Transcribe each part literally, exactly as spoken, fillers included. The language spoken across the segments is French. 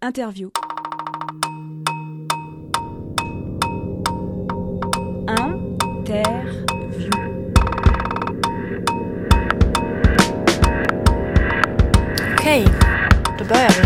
Interview. Interview. Okej, då börjar vi.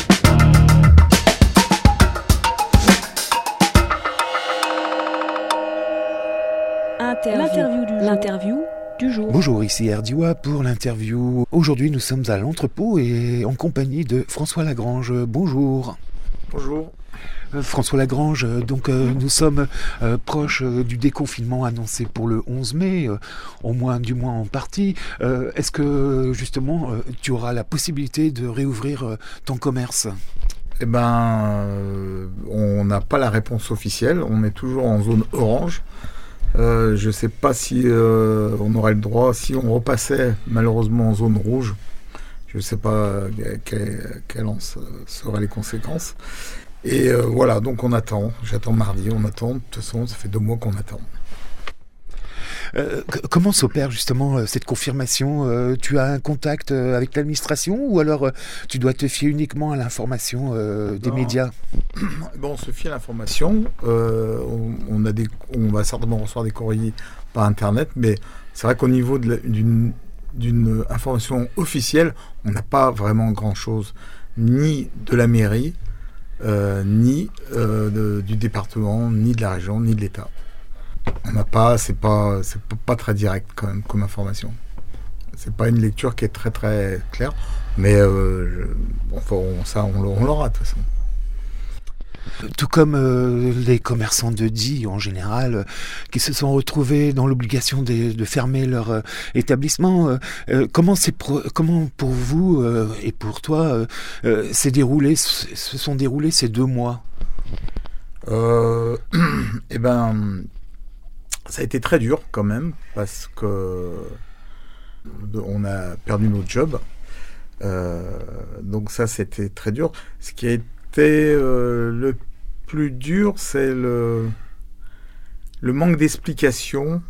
Interview. L'interview du jour. L'interview du jour. Bonjour, ici Erdiwa pour l'interview. Aujourd'hui, nous sommes à l'entrepôt et en compagnie de François Lagrange. Bonjour. Bonjour. Euh, François Lagrange, donc euh, nous sommes euh, proches euh, du déconfinement annoncé pour le onze mai, euh, au moins du moins en partie. Euh, est-ce que justement euh, tu auras la possibilité de réouvrir euh, ton commerce ? Eh ben, euh, on n'a pas la réponse officielle. On est toujours en zone orange. Euh, je ne sais pas si euh, on aurait le droit, si on repassait malheureusement en zone rouge. Je ne sais pas quelles quelle en seraient les conséquences. Et euh, voilà, donc on attend. J'attends mardi, on attend. De toute façon, ça fait deux mois qu'on attend. Euh, comment s'opère justement euh, cette confirmation ? euh, Tu as un contact euh, avec l'administration ou alors euh, tu dois te fier uniquement à l'information euh, des non. médias ? Bon, on se fie à l'information. Euh, on, on, a des, on va certainement recevoir des courriers par Internet, mais c'est vrai qu'au niveau de la, d'une, d'une information officielle, on n'a pas vraiment grand-chose, ni de la mairie, euh, ni euh, de, du département, ni de la région, ni de l'État. On n'a pas, c'est pas, c'est pas très direct quand même comme information. C'est pas une lecture qui est très très claire, mais euh, je, enfin, on, ça on, on l'aura de toute façon. Tout comme euh, les commerçants de Die en général, euh, qui se sont retrouvés dans l'obligation de, de fermer leur euh, établissement. Euh, euh, comment, c'est pro- comment pour vous euh, et pour toi euh, euh, s'est déroulé, se sont déroulés ces deux mois ? euh, Eh ben, ça a été très dur quand même parce que on a perdu notre job. Euh, donc ça, c'était très dur. Ce qui a été euh, le plus dur, c'est le, le manque d'explication.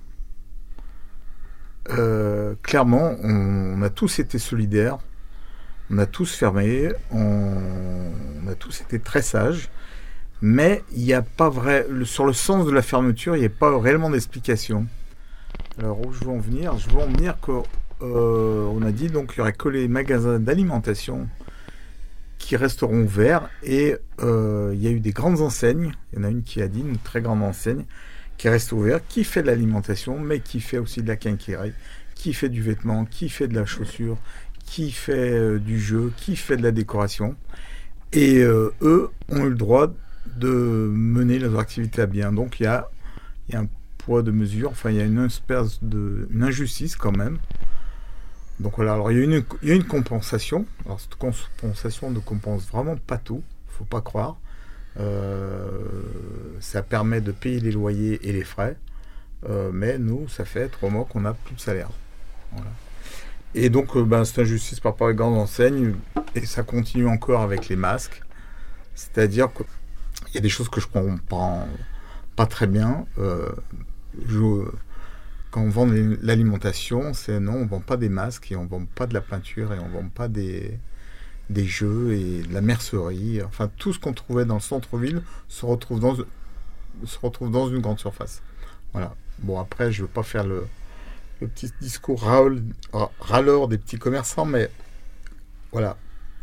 Euh, clairement, on, on a tous été solidaires, on a tous fermé, on, on a tous été très sages, mais il n'y a pas vrai, le, sur le sens de la fermeture, il n'y a pas réellement d'explication. Alors où je veux en venir ? Je veux en venir que euh, on a dit donc il y aurait que les magasins d'alimentation qui resteront ouverts et euh, il y a eu des grandes enseignes. Il y en a une qui a dit, une très grande enseigne, qui reste ouverte, qui fait de l'alimentation, mais qui fait aussi de la quincaillerie, qui fait du vêtement, qui fait de la chaussure, qui fait euh, du jeu, qui fait de la décoration. Et euh, eux ont eu le droit de mener leurs activités à bien. Donc il y a, il y a un poids de mesure, enfin il y a une espèce de, une injustice quand même. Donc voilà, alors il y a une, il y a une compensation. Alors cette compensation ne compense vraiment pas tout, faut pas croire. Euh, ça permet de payer les loyers et les frais, euh, mais nous, ça fait trois mois qu'on n'a plus de salaire. Voilà. Et donc, euh, ben, c'est injustice par rapport aux grandes enseignes, et ça continue encore avec les masques. C'est-à-dire qu'il y a des choses que je ne comprends pas très bien. Euh, je, quand on vend l'alimentation, c'est non, on ne vend pas des masques, et on ne vend pas de la peinture, et on ne vend pas des... des jeux et de la mercerie, enfin tout ce qu'on trouvait dans le centre-ville se retrouve dans, se retrouve dans une grande surface. Voilà. Bon, après, je ne veux pas faire le, le petit discours râle, râleur des petits commerçants, mais voilà.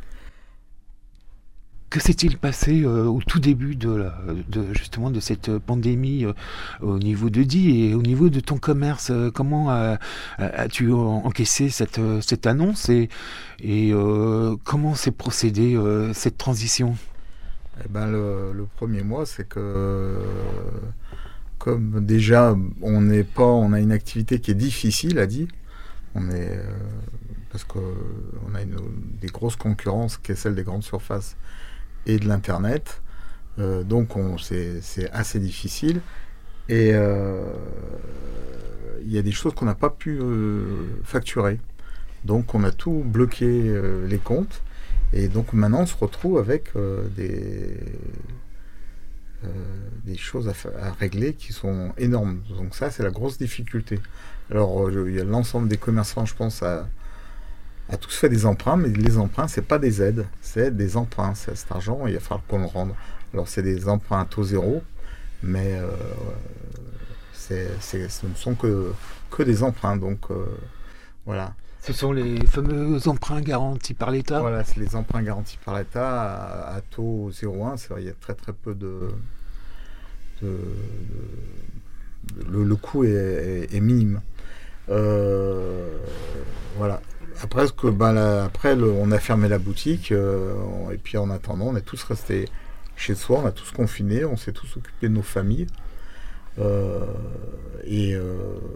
Que s'est-il passé euh, au tout début de, la, de justement de cette pandémie euh, au niveau de Die et au niveau de ton commerce ? euh, Comment euh, as-tu encaissé cette, cette annonce et, et euh, comment s'est procédée euh, cette transition ? Eh ben, le, le premier mois, c'est que euh, comme déjà on n'est pas, on a une activité qui est difficile à Die. On est euh, parce que on a une, des grosses concurrences qui est celle des grandes surfaces et de l'internet, euh, donc on, c'est, c'est assez difficile et il euh, y a des choses qu'on n'a pas pu euh, facturer, donc on a tout bloqué euh, les comptes et donc maintenant on se retrouve avec euh, des euh, des choses à, à régler qui sont énormes, donc ça c'est la grosse difficulté. Alors il euh, y a l'ensemble des commerçants, je pense, à a tous fait des emprunts, mais les emprunts, c'est pas des aides, c'est des emprunts. C'est cet argent, il va falloir qu'on le rende. Alors, c'est des emprunts à taux zéro, mais euh, c'est, c'est, ce ne sont que, que des emprunts. Donc, euh, voilà. Ce sont les fameux emprunts garantis par l'État. Voilà, c'est les emprunts garantis par l'État à, à taux zéro virgule un. C'est vrai, il y a très très peu de... de, de le, le coût est, est, est minime. Euh, voilà. Après, ce que, ben, là, après le, on a fermé la boutique euh, et puis en attendant, on est tous restés chez soi, on a tous confiné, on s'est tous occupés de nos familles. Euh, et, euh,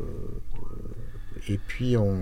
et puis, on,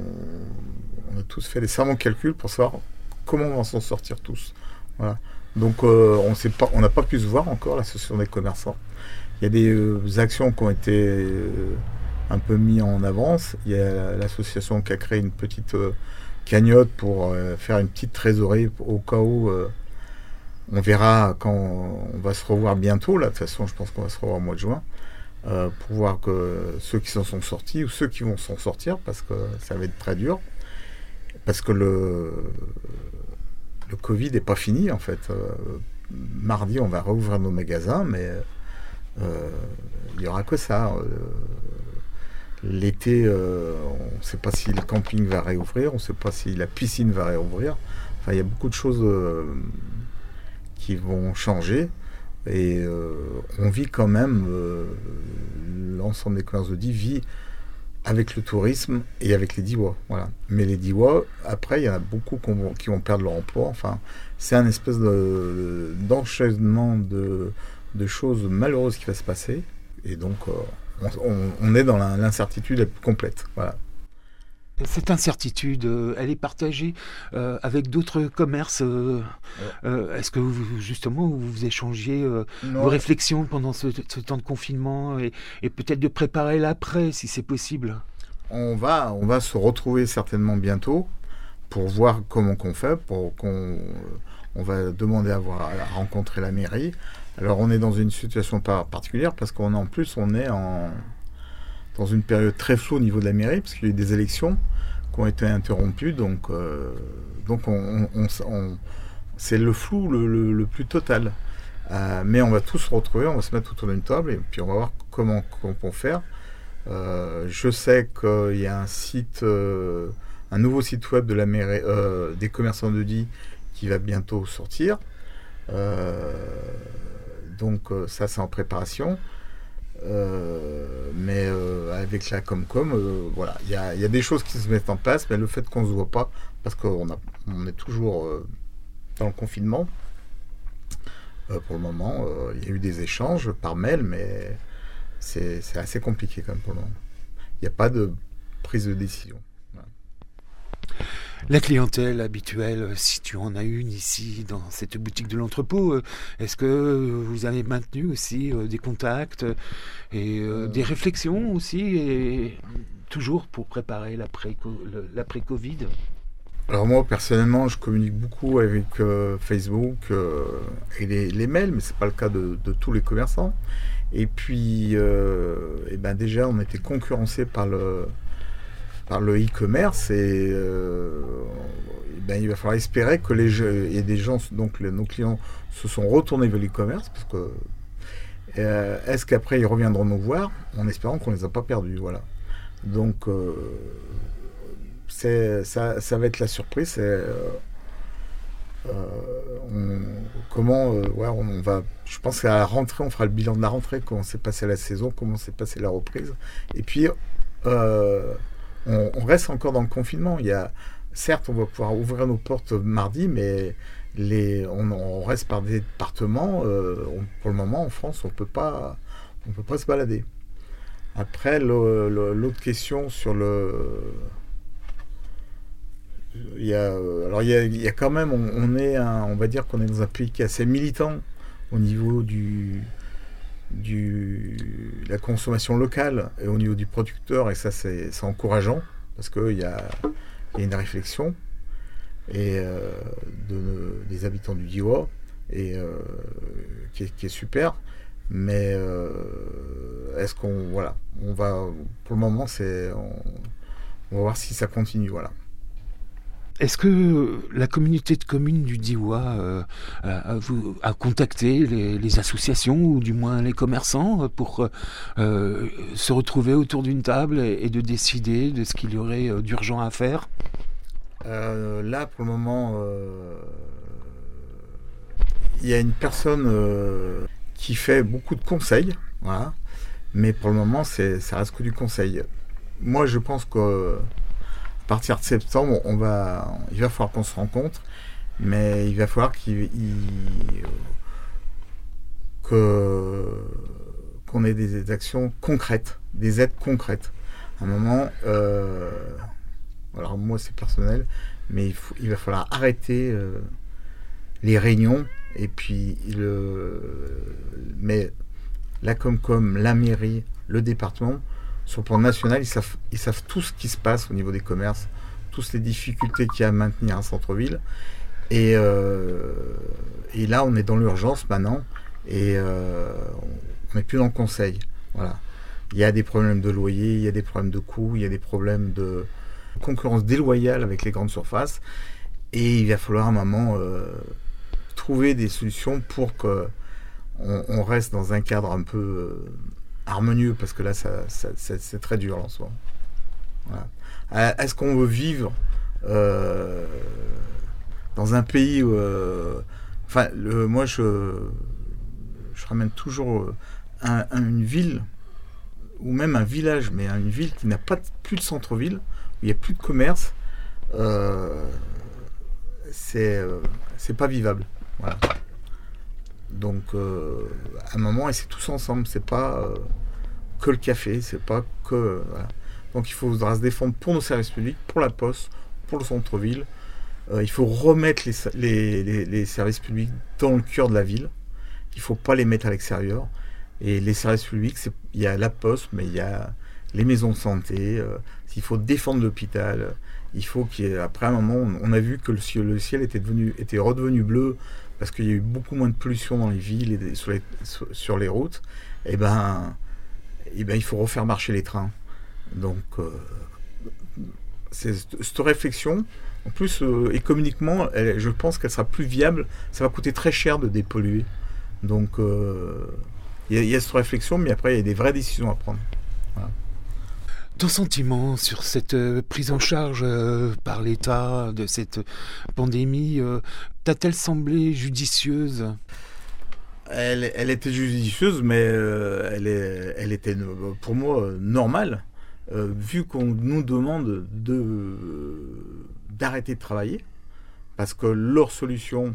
on, on a tous fait des savants calculs pour savoir comment on va s'en sortir tous. Voilà. Donc, euh, on sait pas, on n'a pas pu se voir encore, l'association des commerçants. Il y a des euh, actions qui ont été euh, un peu mises en avance. Il y a l'association qui a créé une petite euh, cagnotte pour euh, faire une petite trésorerie au cas où... Euh, on verra quand on va se revoir bientôt. Là, de toute façon, je pense qu'on va se revoir au mois de juin. Euh, pour voir que ceux qui s'en sont sortis ou ceux qui vont s'en sortir, parce que ça va être très dur, parce que le, le Covid n'est pas fini en fait. Euh, mardi, on va rouvrir nos magasins, mais euh, il n'y aura que ça. Euh, l'été, euh, on ne sait pas si le camping va réouvrir, on ne sait pas si la piscine va réouvrir. Enfin, il y a beaucoup de choses euh, qui vont changer. Et euh, on vit quand même, euh, l'ensemble des commerces de Die vit avec le tourisme et avec les Diois. Voilà. Mais les Diois, après, il y en a beaucoup qui vont, qui vont perdre leur emploi. Enfin, c'est un espèce de, d'enchaînement de, de choses malheureuses qui va se passer. Et donc, euh, on, on, on est dans la, l'incertitude la plus complète. Voilà. Cette incertitude, euh, elle est partagée euh, avec d'autres commerces. Euh, ouais. euh, est-ce que vous, justement, vous échangiez euh, vos réflexions pendant ce, ce temps de confinement et, et peut-être de préparer l'après, si c'est possible? On va, on va se retrouver certainement bientôt pour voir comment qu'on fait. Pour qu'on, on va demander à, voir, à rencontrer la mairie. Alors, on est dans une situation particulière parce qu'en en plus, on est en... dans une période très floue au niveau de la mairie, parce qu'il y a eu des élections qui ont été interrompues, donc, euh, donc on, on, on, c'est le flou le, le, le plus total. Euh, mais on va tous se retrouver, on va se mettre autour d'une table, et puis on va voir comment on peut faire. Euh, je sais qu'il y a un site, euh, un nouveau site web de la mairie, euh, des commerçants de Die qui va bientôt sortir. Euh, donc ça, c'est en préparation. Euh, mais euh, avec la Comcom, euh, voilà, il y a, y a des choses qui se mettent en place, mais le fait qu'on ne se voit pas, parce qu'on a, on est toujours euh, dans le confinement, euh, pour le moment, euh, il y a eu des échanges par mail, mais c'est, c'est assez compliqué quand même pour le moment. Il n'y a pas de prise de décision. Voilà. La clientèle habituelle, si tu en as une ici dans cette boutique de l'entrepôt, est-ce que vous avez maintenu aussi des contacts et euh, des réflexions aussi, et toujours pour préparer l'après, l'après-Covid? Alors moi personnellement, je communique beaucoup avec euh, Facebook euh, et les, les mails, mais c'est pas le cas de, de tous les commerçants. Et puis, euh, et ben déjà, on était concurrencé par le par le e-commerce, et, euh, et ben, il va falloir espérer que les jeux, et des gens, donc les, nos clients se sont retournés vers l'e-commerce, parce que euh, est-ce qu'après ils reviendront nous voir en espérant qu'on les a pas perdus, voilà. Donc euh, c'est, ça, ça va être la surprise. C'est, euh, euh, on, comment euh, ouais, on va, je pense qu'à la rentrée, on fera le bilan de la rentrée, comment s'est passée la saison, comment s'est passée la reprise, et puis euh, On, on reste encore dans le confinement. Il y a, certes, on va pouvoir ouvrir nos portes mardi, mais les, on, on reste par des départements. Euh, on, pour le moment, en France, on peut pas, on peut pas se balader. Après, le, le, l'autre question sur le, il y a, alors il y a, il y a quand même, on, on est, un, on va dire qu'on est dans un pays qui est assez militant au niveau du du la consommation locale et au niveau du producteur, et ça c'est, c'est encourageant parce qu'il y a, y a une réflexion et euh, de, des habitants du Diois et euh, qui, est, qui est super, mais euh, est-ce qu'on voilà on va pour le moment c'est on, on va voir si ça continue, voilà. Est-ce que la communauté de communes du Diois euh, a, vous, a contacté les, les associations ou du moins les commerçants pour euh, se retrouver autour d'une table et, et de décider de ce qu'il y aurait d'urgent à faire ? euh, Là, pour le moment, euh, il y a une personne euh, qui fait beaucoup de conseils, voilà. Mais pour le moment, c'est, ça reste que du conseil. Moi, je pense que à partir de septembre, on va, il va falloir qu'on se rencontre, mais il va falloir qu'il, il, que, qu'on ait des actions concrètes, des aides concrètes. À un moment, euh, alors moi c'est personnel, mais il, faut, il va falloir arrêter euh, les réunions, et puis le, mais la Comcom, la mairie, le département, sur le plan national, ils savent, ils savent tout ce qui se passe au niveau des commerces, toutes les difficultés qu'il y a à maintenir un centre-ville. Et, euh, et là, on est dans l'urgence maintenant, et euh, on n'est plus dans le conseil. Voilà. Il y a des problèmes de loyer, il y a des problèmes de coûts, il y a des problèmes de concurrence déloyale avec les grandes surfaces, et il va falloir à un moment euh, trouver des solutions pour que on, on reste dans un cadre un peu euh, harmonieux, parce que là, ça, ça, c'est, c'est très dur en ce moment. Voilà. Est-ce qu'on veut vivre euh, dans un pays où... Euh, enfin, le, moi, je, je ramène toujours un, un, une ville, ou même un village, mais une ville qui n'a pas de, plus de centre-ville, où il n'y a plus de commerce, euh, c'est, euh, c'est pas vivable. Voilà. Donc, euh, à un moment, et c'est tous ensemble, c'est pas euh, que le café, c'est pas que... Euh, voilà. Donc, il faudra se défendre pour nos services publics, pour la poste, pour le centre-ville. Euh, il faut remettre les, les, les, les services publics dans le cœur de la ville. Il ne faut pas les mettre à l'extérieur. Et les services publics, c'est, il y a la poste, mais il y a les maisons de santé. Euh, il faut défendre l'hôpital. Il faut qu'il y ait, après un moment, on, on a vu que le ciel, le ciel était, devenu, était redevenu bleu, parce qu'il y a eu beaucoup moins de pollution dans les villes et sur les, sur, sur les routes. Et ben, et ben, il faut refaire marcher les trains. Donc, euh, c'est, cette réflexion, en plus, euh, économiquement, elle, je pense qu'elle sera plus viable. Ça va coûter très cher de dépolluer. Donc, il euh, y, y a cette réflexion, mais après, il y a des vraies décisions à prendre. Voilà. Ton sentiment sur cette euh, prise en charge euh, par l'État de cette pandémie, euh, t'a-t-elle semblé judicieuse ? elle, elle était judicieuse, mais euh, elle, est, elle était pour moi normale, euh, vu qu'on nous demande de, d'arrêter de travailler, parce que leur solution,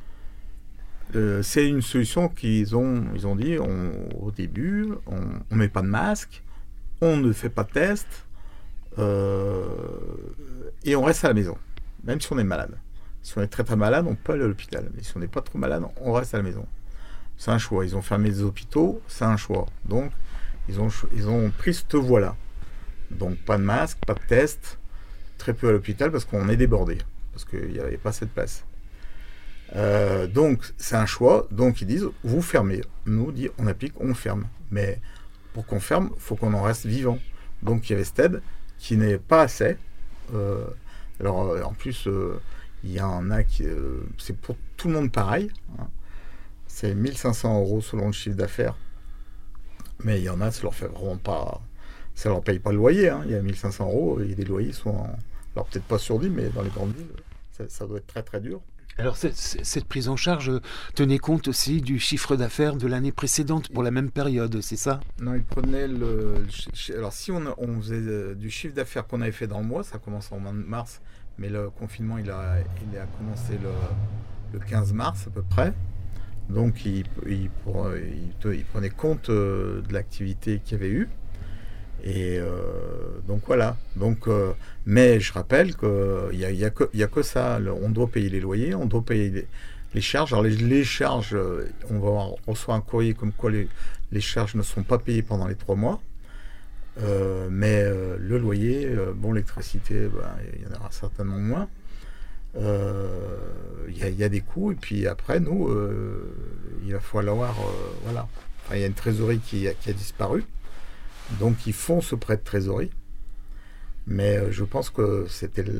euh, c'est une solution qu'ils ont, ils ont dit on, au début, on ne met pas de masque, on ne fait pas de test, euh, et on reste à la maison, même si on est malade. Si on est très très malade, on peut aller à l'hôpital, mais si on n'est pas trop malade, on reste à la maison. C'est un choix. Ils ont fermé les hôpitaux, c'est un choix. Donc, ils ont, ils ont pris cette voie-là. Donc, pas de masque, pas de test, très peu à l'hôpital parce qu'on est débordé, parce qu'il n'y avait pas assez de place. Euh, donc, c'est un choix. Donc, ils disent, vous fermez. Nous, dit, on applique, on ferme. Mais pour qu'on ferme, il faut qu'on en reste vivant. Donc, il y avait cette aide qui n'est pas assez. Euh, alors, en plus, euh, il y en a qui... Euh, c'est pour tout le monde pareil, hein. C'est mille cinq cents euros selon le chiffre d'affaires. Mais il y en a, ça leur fait vraiment pas... Ça leur paye pas le loyer, hein. Il y a mille cinq cents euros et des loyers sont... En, alors peut-être pas sur dix, mais dans les grandes villes, ça, ça doit être très très dur. Alors cette, cette prise en charge tenait compte aussi du chiffre d'affaires de l'année précédente pour la même période, c'est ça ? Non, ils prenaient le... Alors si on, on faisait du chiffre d'affaires qu'on avait fait dans le mois, ça commence en mars, mais le confinement il a, il a commencé le, le quinze mars à peu près. Donc, il, il, il, il prenait compte euh, de l'activité qu'il y avait eu. Et euh, donc, voilà. Donc, euh, mais je rappelle qu'il n'y a, y a, que, y a que ça. On doit payer les loyers, on doit payer les, les charges. Alors, les, les charges, on va avoir, on reçoit un courrier comme quoi les, les charges ne sont pas payées pendant les trois mois. Euh, mais euh, le loyer, euh, bon, l'électricité, ben, il y en aura certainement moins. Il euh, y, y a des coûts et puis après nous euh, il va falloir euh, voilà, il enfin, y a une trésorerie qui a, qui a disparu, donc ils font ce prêt de trésorerie Mais euh, je pense que c'était le,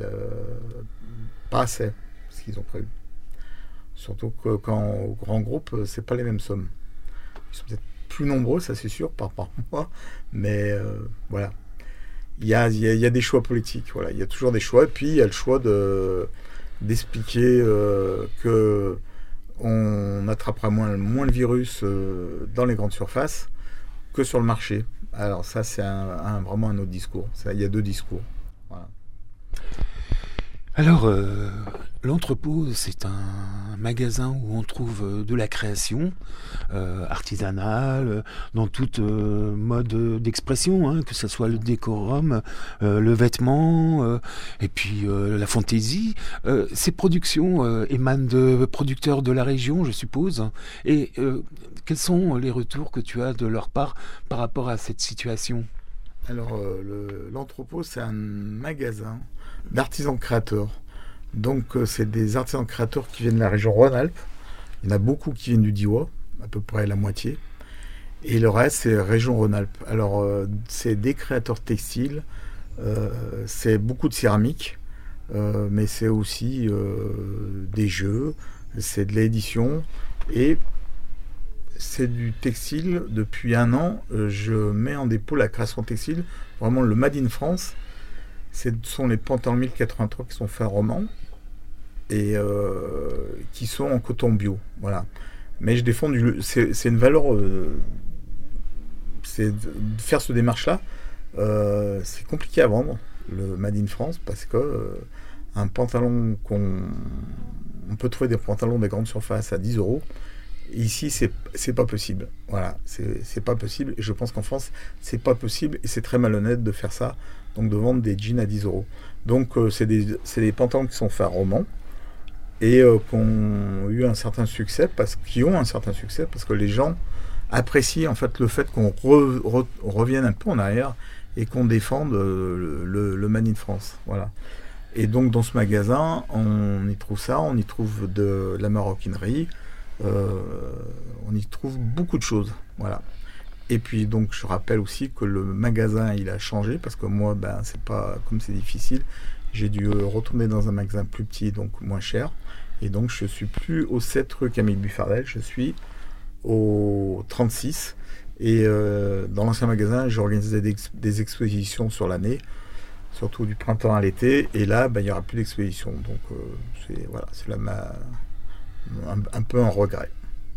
pas assez ce qu'ils ont prévu. Surtout que quand au grand groupe, c'est pas les mêmes sommes. Ils sont peut-être plus nombreux, ça c'est sûr, par rapport à moi, mais euh, voilà. Il y a, il y a, il y a des choix politiques, voilà. Il y a toujours des choix, et puis il y a le choix de, d'expliquer euh, que on attrapera moins, moins le virus euh, dans les grandes surfaces que sur le marché. Alors ça, c'est un, un, vraiment un autre discours. Ça, il y a deux discours. Voilà. Alors, euh, l'entrepôt, c'est un magasin où on trouve de la création euh, artisanale, dans toute euh, mode d'expression, hein, que ce soit le décorum, euh, le vêtement, euh, et puis euh, la fantaisie. Euh, ces productions euh, émanent de producteurs de la région, je suppose. Et euh, quels sont les retours que tu as de leur part par rapport à cette situation ? Alors, euh, le, l'entrepôt, c'est un magasin d'artisans créateurs. Donc, euh, c'est des artisans créateurs qui viennent de la région Rhône-Alpes. Il y en a beaucoup qui viennent du Diois, à peu près la moitié. Et le reste, c'est région Rhône-Alpes. Alors, euh, c'est des créateurs textiles, euh, c'est beaucoup de céramique, euh, mais c'est aussi euh, des jeux, c'est de l'édition. Et c'est du textile. Depuis un an, euh, je mets en dépôt la création textile, vraiment le Made in France. Ce sont les pantalons mille quatre-vingt-trois qui sont faits en roman et euh, qui sont en coton bio. Voilà. Mais je défends du. C'est, c'est une valeur. Euh, c'est de faire ce démarche-là. Euh, c'est compliqué à vendre, le Made in France, parce que euh, un pantalon qu'on. On peut trouver des pantalons des grandes surfaces à dix euros. Ici, c'est, c'est pas possible. Voilà, c'est, c'est pas possible. Et je pense qu'en France, c'est pas possible. Et c'est très malhonnête de faire ça. Donc, de vendre des jeans à dix euros. Donc, euh, c'est, des, c'est des pantalons qui sont faits à roman. Et euh, qui ont eu un certain succès. Parce, qui ont un certain succès. Parce que les gens apprécient, en fait, le fait qu'on re, re, revienne un peu en arrière. Et qu'on défende euh, le, le Made in France. Voilà. Et donc, dans ce magasin, on y trouve ça. On y trouve de la maroquinerie. Euh, on y trouve beaucoup de choses, voilà. Et puis donc je rappelle aussi que le magasin il a changé parce que moi ben c'est pas comme c'est difficile, j'ai dû retourner dans un magasin plus petit donc moins cher et donc je suis plus au sept rue Camille Buffardel, je suis au trente-six et euh, dans l'ancien magasin j'ai organisé des, des expositions sur l'année, surtout du printemps à l'été et là ben il y aura plus d'exposition donc euh, c'est voilà c'est la ma Un, un peu un regret.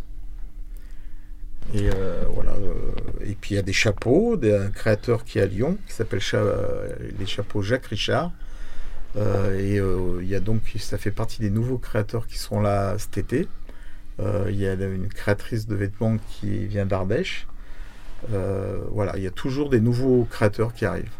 Et euh, voilà. Euh, et puis il y a des chapeaux, des, un créateur qui est à Lyon, qui s'appelle cha, euh, les chapeaux Jacques Richard. Euh, et euh, il y a donc, ça fait partie des nouveaux créateurs qui seront là cet été. Euh, il y a une créatrice de vêtements qui vient d'Ardèche. Euh, voilà, il y a toujours des nouveaux créateurs qui arrivent.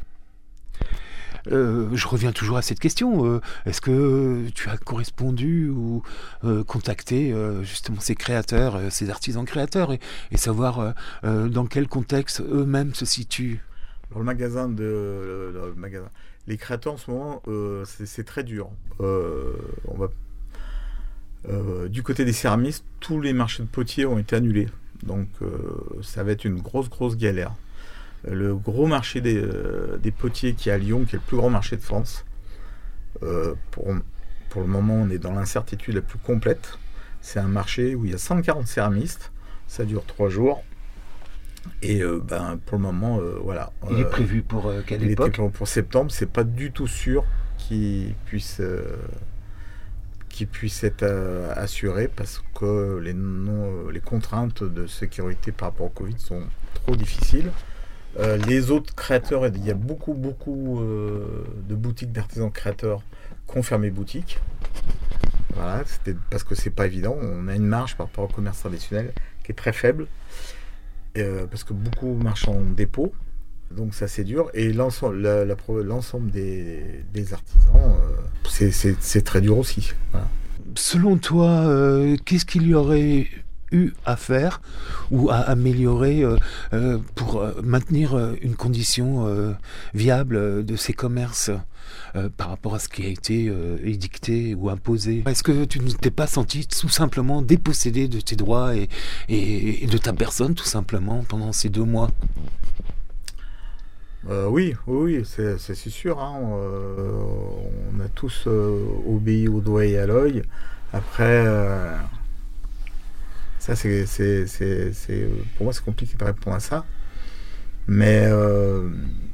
Euh, je reviens toujours à cette question. Euh, est-ce que tu as correspondu ou euh, contacté euh, justement ces créateurs, euh, ces artisans créateurs, et, et savoir euh, euh, dans quel contexte eux-mêmes se situent ? Dans le magasin de, le, le magasin, les créateurs en ce moment, euh, c'est, c'est très dur. Euh, on va euh, du côté des céramistes, tous les marchés de potiers ont été annulés, donc euh, ça va être une grosse grosse galère. Le gros marché des, euh, des potiers qui est à Lyon, qui est le plus grand marché de France. Euh, pour, pour le moment, on est dans l'incertitude la plus complète. C'est un marché où il y a cent quarante céramistes. Ça dure trois jours. Et euh, ben, pour le moment, euh, voilà. Il est prévu pour euh, quelle il époque ? était pour, pour septembre. C'est pas du tout sûr qu'il puisse, euh, qu'il puisse être euh, assuré parce que les, non, les contraintes de sécurité par rapport au Covid sont trop difficiles. Euh, les autres créateurs, il y a beaucoup, beaucoup euh, de boutiques d'artisans créateurs qui ont fermé boutique. Voilà, c'était parce que c'est pas évident. On a une marge par rapport au commerce traditionnel qui est très faible, euh, parce que beaucoup marchent en dépôt. Donc ça c'est dur. Et l'ensemble, la, la, l'ensemble des, des artisans, euh, c'est, c'est, c'est très dur aussi. Voilà. Selon toi, euh, qu'est-ce qu'il y aurait eu à faire ou à améliorer euh, euh, pour euh, maintenir euh, une condition euh, viable euh, de ces commerces euh, par rapport à ce qui a été euh, édicté ou imposé ? Est-ce que tu ne t'es pas senti tout simplement dépossédé de tes droits et, et, et de ta personne tout simplement pendant ces deux mois ? Euh, oui, oui, oui, c'est, c'est, c'est sûr. Hein. Euh, on a tous euh, obéi au doigt et à l'œil. Après, euh, ça, c'est, c'est, c'est, c'est, pour moi, c'est compliqué de répondre à ça. Mais euh,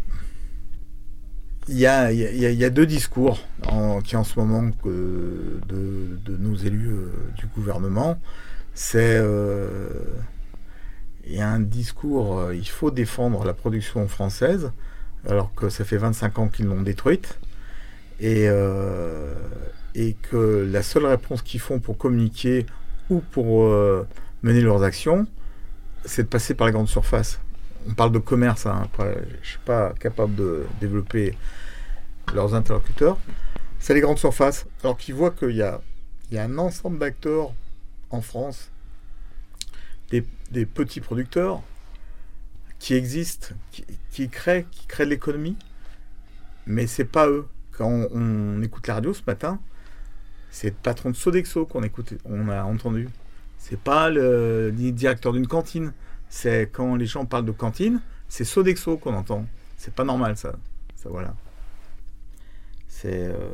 il y, a, y, a, y a deux discours en, qui, en ce moment, euh, de, de nos élus euh, du gouvernement. C'est... Euh, Il y a un discours, euh, il faut défendre la production française, alors que ça fait vingt-cinq ans qu'ils l'ont détruite, et, euh, et que la seule réponse qu'ils font pour communiquer ou pour euh, mener leurs actions, c'est de passer par les grandes surfaces. On parle de commerce, hein, après, je ne suis pas capable de développer leurs interlocuteurs. C'est les grandes surfaces, alors qu'ils voient qu'il y a, il y a un ensemble d'acteurs en France, Des, des petits producteurs qui existent, qui, qui créent, qui créent de l'économie, mais c'est pas eux. Quand on, on écoute la radio ce matin, c'est le patron de Sodexo qu'on écoute, on a entendu. C'est pas le, le directeur d'une cantine. C'est quand les gens parlent de cantine, c'est Sodexo qu'on entend. C'est pas normal ça. Ça voilà. C'est euh,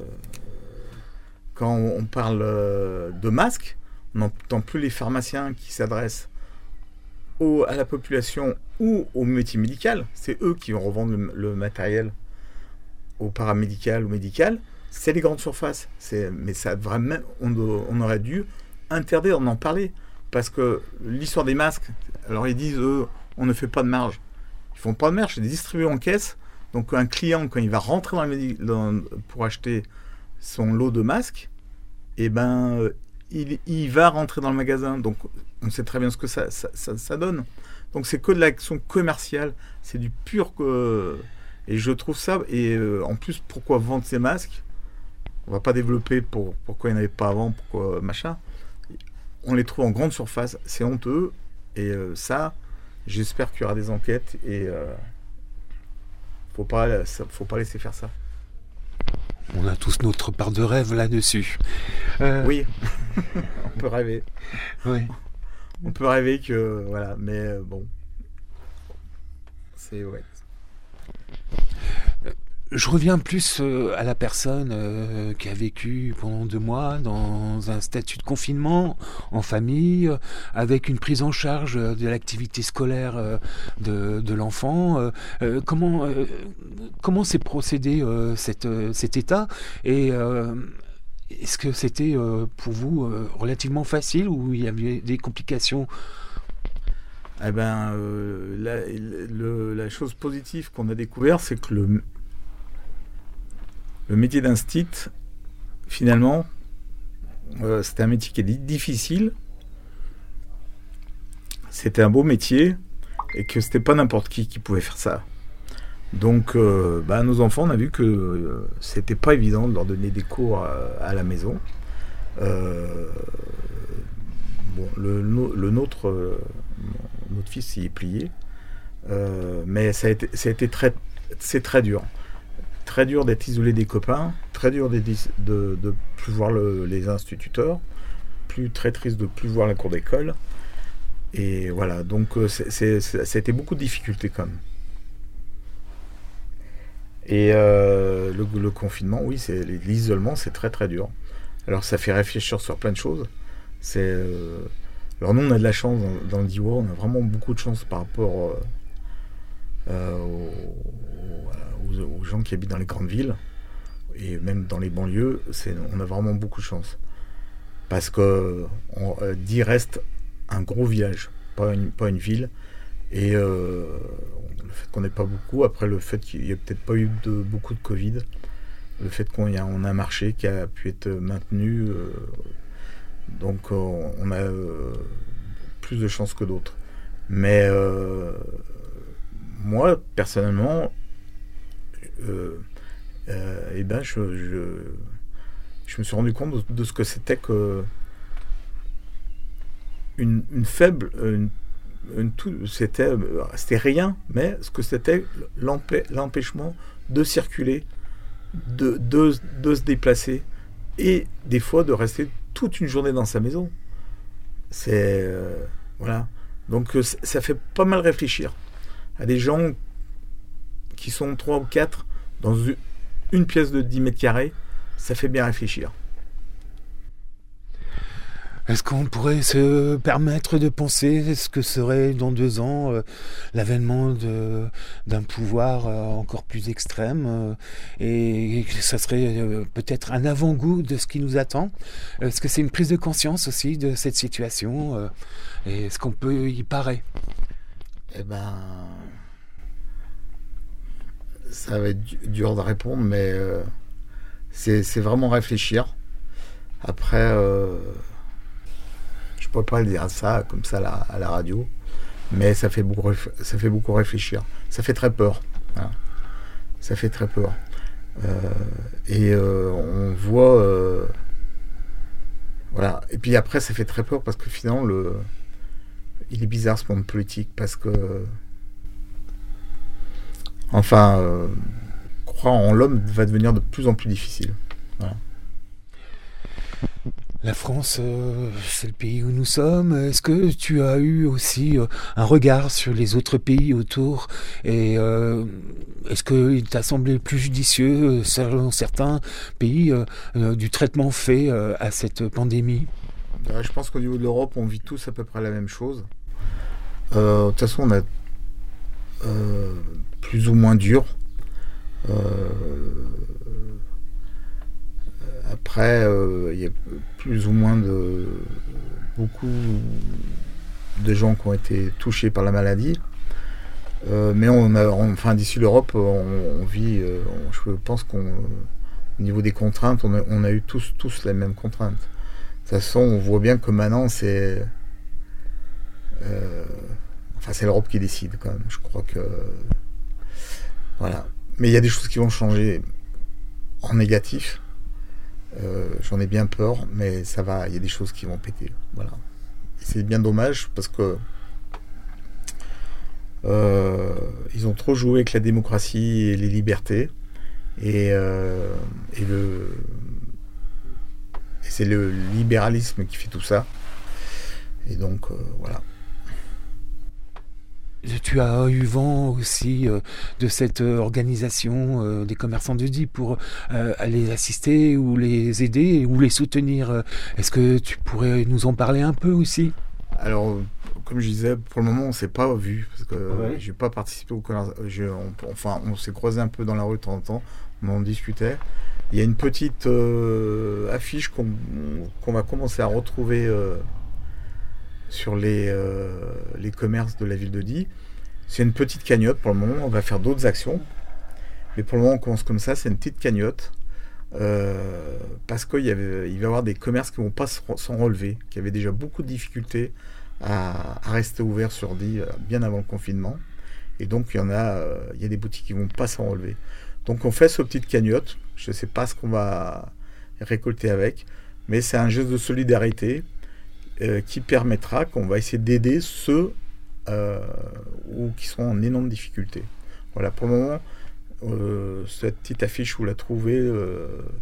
quand on parle de masques, on n'entend plus les pharmaciens qui s'adressent Au, à la population ou au métier médical, c'est eux qui vont revendre le, le matériel au paramédical ou médical, c'est les grandes surfaces. C'est, mais ça devrait même, on, on aurait dû interdire d'en parler, parce que l'histoire des masques, alors ils disent, eux, on ne fait pas de marge. Ils font pas de marge, c'est distribué en caisse, donc un client, quand il va rentrer dans le médic- dans, pour acheter son lot de masques, eh ben, il, il va rentrer dans le magasin, donc on sait très bien ce que ça, ça, ça, ça donne. Donc c'est que de l'action commerciale, c'est du pur... Euh, et je trouve ça... Et euh, en plus, pourquoi vendre ces masques ? On va pas développer pour, pourquoi il n'y en avait pas avant, pourquoi machin. On les trouve en grande surface, c'est honteux. Et euh, ça, j'espère qu'il y aura des enquêtes. Et il euh, faut pas, faut pas laisser faire ça. On a tous notre part de rêve là-dessus. Euh... Oui, on peut rêver. Oui. On peut rêver que... Voilà, mais euh, bon. C'est... Ouais. Je reviens plus euh, à la personne euh, qui a vécu pendant deux mois dans un statut de confinement, en famille, euh, avec une prise en charge de l'activité scolaire euh, de, de l'enfant. Euh, euh, comment, euh, comment s'est procédé euh, cette, euh, cet état ? Et euh, est-ce que c'était euh, pour vous euh, relativement facile, ou il y avait des complications ? Eh ben, euh, la, le, la chose positive qu'on a découvert, c'est que le, le métier d'instit, finalement, euh, c'était un métier qui est difficile. C'était un beau métier et que c'était pas n'importe qui qui pouvait faire ça. Donc, euh, bah, nos enfants, on a vu que euh, c'était pas évident de leur donner des cours à, à la maison. Euh, bon, le, le nôtre, euh, notre fils y est plié, euh, mais ça a été, ça a été très, c'est très dur. Très dur d'être isolé des copains, très dur de de, de plus voir le, les instituteurs, plus très triste de plus voir la cour d'école. Et voilà, donc c'est, c'est, c'est, ça a été beaucoup de difficultés quand même. Et euh, le, le confinement, oui, c'est, l'isolement, c'est très très dur. Alors ça fait réfléchir sur plein de choses. C'est, euh, alors nous, on a de la chance dans, dans le Diois, on a vraiment beaucoup de chance par rapport euh, euh, aux, aux, aux gens qui habitent dans les grandes villes et même dans les banlieues. C'est, on a vraiment beaucoup de chance. Parce que on, euh, Die reste un gros village, pas une, pas une ville. Et euh, le fait qu'on n'ait pas beaucoup, après le fait qu'il n'y ait peut-être pas eu de, beaucoup de Covid, le fait qu'on a, on a un marché qui a pu être maintenu, euh, donc on, on a euh, plus de chance que d'autres. Mais euh, moi, personnellement, euh, euh, eh ben, je, je, je me suis rendu compte de, de ce que c'était que une, une faible... Une, Une tout, c'était, c'était rien, mais ce que c'était l'empê- l'empêchement de circuler, de, de, de se déplacer et des fois de rester toute une journée dans sa maison. C'est euh, voilà. Donc ça fait pas mal réfléchir à des gens qui sont trois ou quatre dans une pièce de dix mètres carrés, ça fait bien réfléchir. Est-ce qu'on pourrait se permettre de penser ce que serait dans deux ans euh, l'avènement de, d'un pouvoir euh, encore plus extrême euh, et que ça serait euh, peut-être un avant-goût de ce qui nous attend? Est-ce que c'est une prise de conscience aussi de cette situation euh, et est-ce qu'on peut y parer? Eh ben, ça va être dur de répondre, mais euh, c'est, c'est vraiment réfléchir. Après... Euh, Je ne peux pas le dire ça comme ça à la, à la radio, mais ça fait beaucoup, ça fait beaucoup réfléchir. Ça fait très peur. Voilà. Ça fait très peur. Euh, et euh, on voit... Euh, voilà. Et puis après, ça fait très peur parce que finalement, le, il est bizarre ce monde politique parce que... Enfin, euh, croire en l'homme va devenir de plus en plus difficile. Voilà. La France, euh, c'est le pays où nous sommes. Est-ce que tu as eu aussi euh, un regard sur les autres pays autour et euh, est-ce qu'il t'a semblé plus judicieux, selon certains pays, euh, euh, du traitement fait euh, à cette pandémie? Je pense qu'au niveau de l'Europe, on vit tous à peu près la même chose. Euh, de toute façon, on a euh, plus ou moins dur. Euh, Après, euh, il y a plus ou moins de beaucoup de gens qui ont été touchés par la maladie. Euh, mais on a, on, enfin, d'ici l'Europe, on, on vit. Euh, on, je pense qu'au niveau des contraintes, on a, on a eu tous, tous les mêmes contraintes. De toute façon, on voit bien que maintenant, c'est, euh, enfin, c'est l'Europe qui décide quand même. Je crois que voilà. Mais il y a des choses qui vont changer en négatif. Euh, j'en ai bien peur, mais ça va, il y a des choses qui vont péter. Voilà. Et c'est bien dommage parce que euh, ils ont trop joué avec la démocratie et les libertés. Et, euh, et, le, et c'est le libéralisme qui fait tout ça. Et donc, euh, voilà. Tu as eu vent aussi euh, de cette euh, organisation euh, des commerçants de Die pour euh, les assister ou les aider ou les soutenir. Est-ce que tu pourrais nous en parler un peu aussi? Alors, comme je disais, pour le moment, on ne s'est pas vu parce que Ouais. je n'ai pas participé au commerce. Je, on, enfin, on s'est croisé un peu dans la rue de temps en temps, on en discutait. Il y a une petite euh, affiche qu'on, qu'on va commencer à retrouver euh, sur les, euh, les commerces de la ville de Die. C'est une petite cagnotte pour le moment, on va faire d'autres actions. Mais pour le moment, on commence comme ça, c'est une petite cagnotte. Euh, parce qu'il y avait, il va y avoir des commerces qui ne vont pas s'en relever, qui avaient déjà beaucoup de difficultés à, à rester ouverts sur Die bien avant le confinement. Et donc, il y en a, euh, il y a des boutiques qui ne vont pas s'en relever. Donc, on fait ce petite cagnotte. Je ne sais pas ce qu'on va récolter avec, mais c'est un geste de solidarité euh, qui permettra qu'on va essayer d'aider ceux euh, où, qui sont en énorme difficulté. Voilà, pour le moment, euh, cette petite affiche, vous la trouvez euh,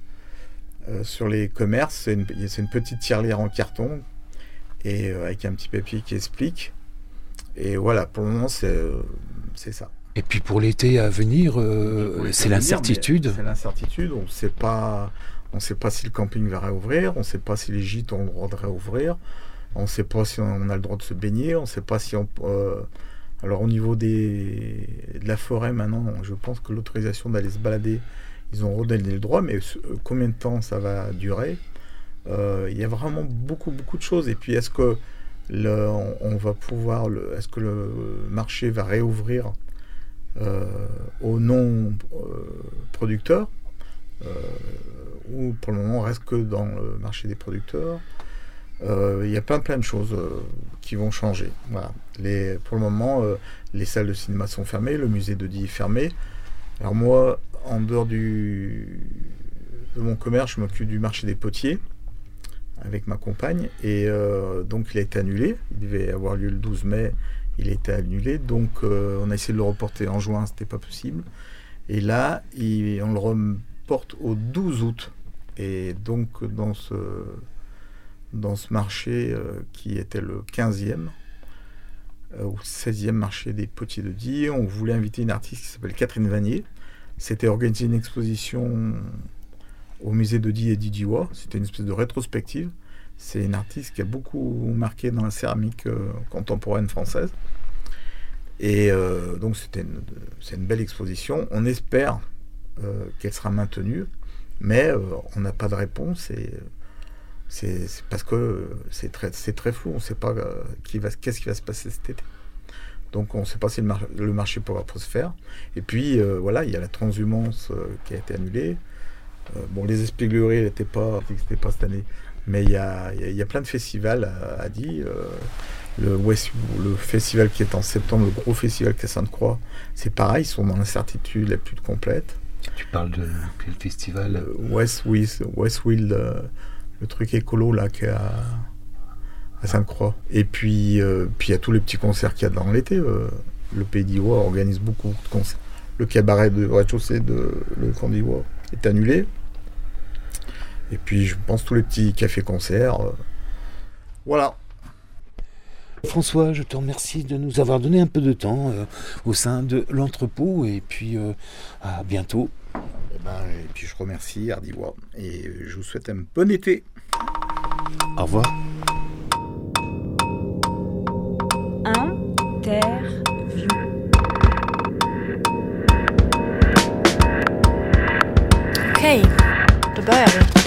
euh, sur les commerces. C'est une, c'est une petite tirelire en carton et euh, avec un petit papier qui explique. Et voilà, pour le moment, c'est, euh, c'est ça. Et puis pour l'été à venir, euh, Oui, c'est l'incertitude. C'est l'incertitude. On ne sait pas, on sait pas si le camping va réouvrir, on ne sait pas si les gîtes ont le droit de réouvrir, on ne sait pas si on a le droit de se baigner, on ne sait pas si on... Euh, alors au niveau des, de la forêt maintenant, je pense que l'autorisation d'aller se balader, ils ont redonné le droit, mais combien de temps ça va durer? euh, Il y a vraiment beaucoup, beaucoup de choses. Et puis est-ce que le, on, on va pouvoir, le, est-ce que le marché va réouvrir Euh, aux non-producteurs euh, euh, ou pour le moment on reste que dans le marché des producteurs. Euh, il y a plein plein de choses euh, qui vont changer. Voilà. Les, pour le moment euh, les salles de cinéma sont fermées, le musée de Die est fermé. Alors moi, en dehors du, de mon commerce, je m'occupe du marché des potiers avec ma compagne et euh, donc il a été annulé, il devait avoir lieu le douze mai. Il a été annulé, donc euh, on a essayé de le reporter en juin, c'était pas possible. Et là, il, on le reporte au douze août. Et donc, dans ce, dans ce marché euh, qui était le quinzième, euh, au seizième marché des Potiers de Die. On voulait inviter une artiste qui s'appelle Catherine Vanier. C'était organiser une exposition au musée de Die et Didiwa. C'était une espèce de rétrospective. C'est une artiste qui a beaucoup marqué dans la céramique euh, contemporaine française. Et euh, donc c'était une, c'est une belle exposition. On espère euh, qu'elle sera maintenue, mais euh, on n'a pas de réponse. Et c'est, c'est parce que c'est très, c'est très flou. On ne sait pas euh, qui va, qu'est-ce qui va se passer cet été. Donc on ne sait pas si le, mar- le marché pourra se faire. Et puis euh, voilà, il y a la transhumance euh, qui a été annulée. Euh, bon, les Espiègleries n'étaient pas, n'existaient pas cette année, mais il y a, il y a, il y a plein de festivals à, à Die. Euh, le, West, le festival qui est en septembre, le gros festival qui est à Sainte-Croix, c'est pareil, ils sont dans l'incertitude la plus complète. Tu parles de quel festival? euh, Westwind, Westwind euh, le truc écolo là qui est à, à Sainte-Croix. Et puis euh, puis il y a tous les petits concerts qu'il y a dans l'été. Euh, le Pays d'Ivoire organise beaucoup de concerts. Le cabaret de rez-de-chaussée de le Camp d'Ivoire est annulé. Et puis je pense tous les petits cafés-concerts. Euh, voilà. François, je te remercie de nous avoir donné un peu de temps euh, au sein de l'entrepôt et puis euh, à bientôt. Et, ben, et puis je remercie Ardiwa et je vous souhaite un bon été. Au revoir. Interview. Okej, då börjar vi.